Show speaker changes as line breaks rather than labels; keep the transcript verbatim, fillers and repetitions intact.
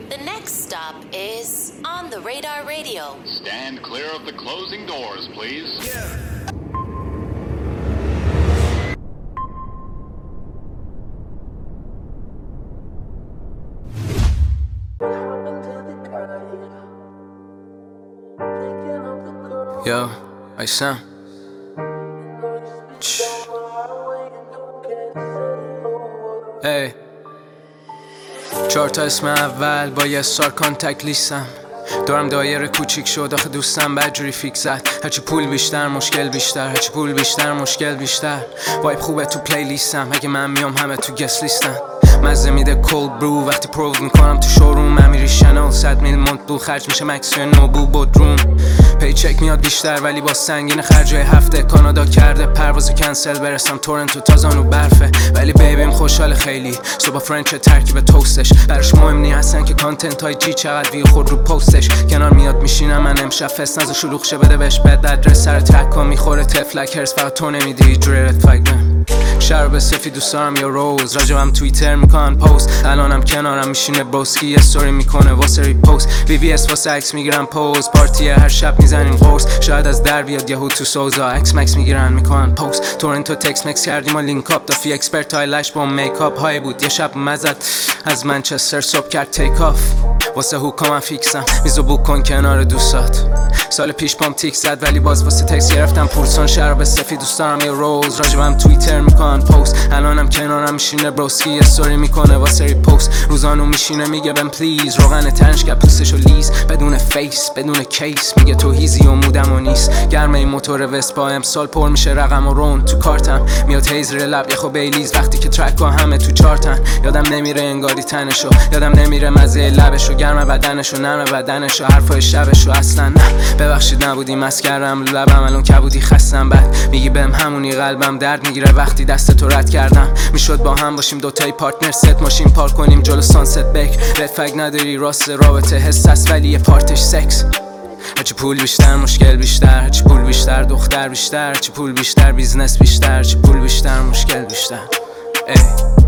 The next stop is On The Radar Radio.
Stand clear of the closing doors, please.
Yeah.
Yo, Aysem. ای چهار تا اسم اول با یه سار کانتکت لیستم، دارم دایره کوچیک شد آخه دوستم بدجوری فیکس زد. هرچی پول بیشتر مشکل بیشتر، هرچی پول بیشتر مشکل بیشتر. وایب خوبه تو پلی لیستم، اگه من میام همه تو گست لیستم. مزه میده کولد برو وقتی پروو میکنم تو شوروم. امیری شنل صد میل مونت دو خرج میشه مکس نوبو بودروم. پیچک میاد بیشتر ولی با سنگین خرجای هفته. کانادا کرده پروازو کنسل برسم تورنتو تازانو برفه. ولی بیبیم خوشحال خیلی صبح فرنچ ترکیب توستش. براش مهم نی هستن که کانتنت های جی چقدر وی خود رو پستش. کنار میاد میشینم من امشب فست نزو شلوغ شه بده بهش بد ادرس سر ترک ها میخوره تفلک هرس فقط تو نمیدی جوری رد فاگم. شرب سفید دوست دارم یا روز راجبم توییتر میکنن پست. الانم کنارم میشینه بروسکی یه استوری میکنه واسه ریپوست. وی وی اس واسه عکس میگیرن پوز. پارتی هر شب میزنیم قرص. شاید از در بیاد یهو تو سوزا عکس مکس میگیرن میکنن پوست. تورنتو تکس مکس کردیم و لینک اپ دافی اکسپرت های لش با میکاپ های بود. یه شب مزد از منچستر صبح کرد تیک آف. واسه هوکام فیکسم میزو بوک کن کنار دوستات. سال پیش پام تیک زد ولی باز واسه تکس گرفتم پورسان. شراب سفید دوست دارم یه روز راجبم توییتر میکنن پست. الانم کنارم میشینه بروسکی استوری میکنه واسه ریپوست. روزانو میشینه میگه بهم پلیز روغن تنش کرد پوستشو لیز. بدون فیس بدون کیس میگه تو هیزی و مودم و نیست. گرمه این موتور وسپا امسال پر میشه رقم و رون تو کارتم. میاد هیز ر لب یخو بیلیز وقتی که ترک ها همه تو چارتن. یادم نمیره انگاری تنشو، یادم نمیره مزه لبشو، گرم بدنشو نرم بدنشو، حرفای شبشو. اصلا نه ببخشید نبودی مسکرم لبم الان کبودی خستم. بعد میگی بهم همونی قلبم درد میگیره وقتی دست تو رد کردم. میشد با هم باشیم دوتایی پارتنر ست ماشین پارک کنیم جلو سانست بک. رفگ نداری راست رابطه حس است ولی یه پارتش سکس. هرچی پول بیشتر مشکل بیشتر، هرچی پول بیشتر دختر بیشتر، هرچی پول بیشتر بیزنس بیشتر، هرچی پول بیشتر مشکل بیشتر. ای